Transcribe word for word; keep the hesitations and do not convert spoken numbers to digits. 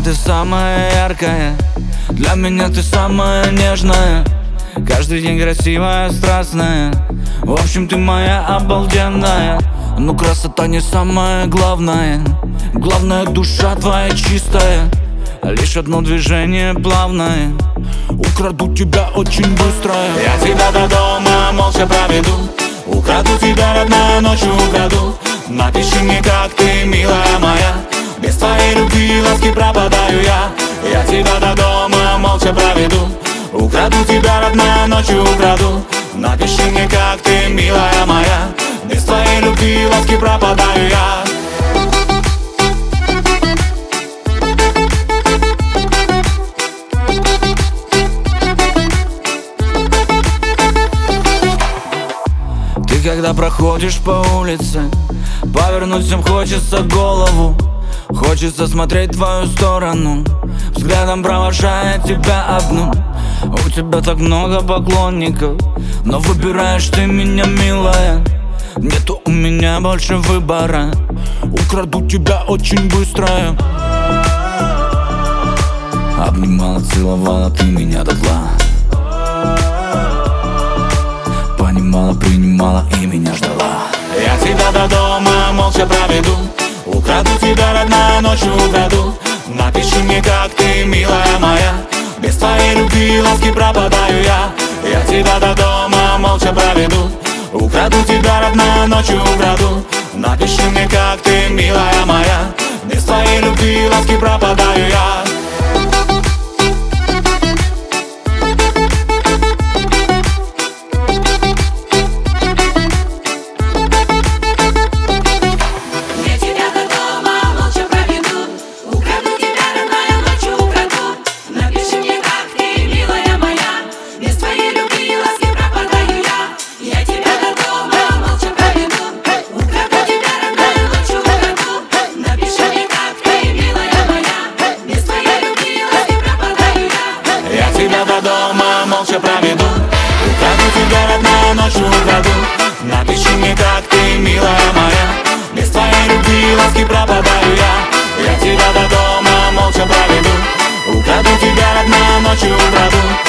ты самая яркая, для меня ты самая нежная. Каждый день красивая, страстная. В общем, ты моя обалденная. Но красота не самое главное. Главное, душа твоя чистая. Лишь одно движение плавное, украду тебя очень быстро. Я тебя до дома молча проведу, украду тебя, родная, ночью украду. Напиши мне, как ты, милая моя. Без твоей любви, ласки пропадаю я. Я тебя до дома молча проведу, украду тебя, родная, ночью украду. Напиши мне, как ты, милая моя. Без твоей любви, ласки пропадаю я. Ты когда проходишь по улице, повернуть всем хочется голову. Хочется смотреть в твою сторону, взглядом провожая тебя одну. У тебя так много поклонников, но выбираешь ты меня, милая. Нету у меня больше выбора, украду тебя очень быстро. Обнимала, целовала ты меня дотла, понимала, принимала и меня ждала. Я тебя до дома молча проведу, украду тебя, родная, ночью украду. Напиши мне, как ты, милая моя. Без твоей любви, ласки пропадаю я. Я тебя до дома молча проведу, украду тебя, родная, ночью украду. Напиши мне, как ты, милая моя. Без твоей любви, ласки пропадаю я. До дома молча проведу, украду тебя, родная, ночью украду. Напиши мне, как ты, милая моя. Без твоей любви, ласки пропадаю я. Я тебя до дома молча проведу, украду тебя, родная, ночью украду.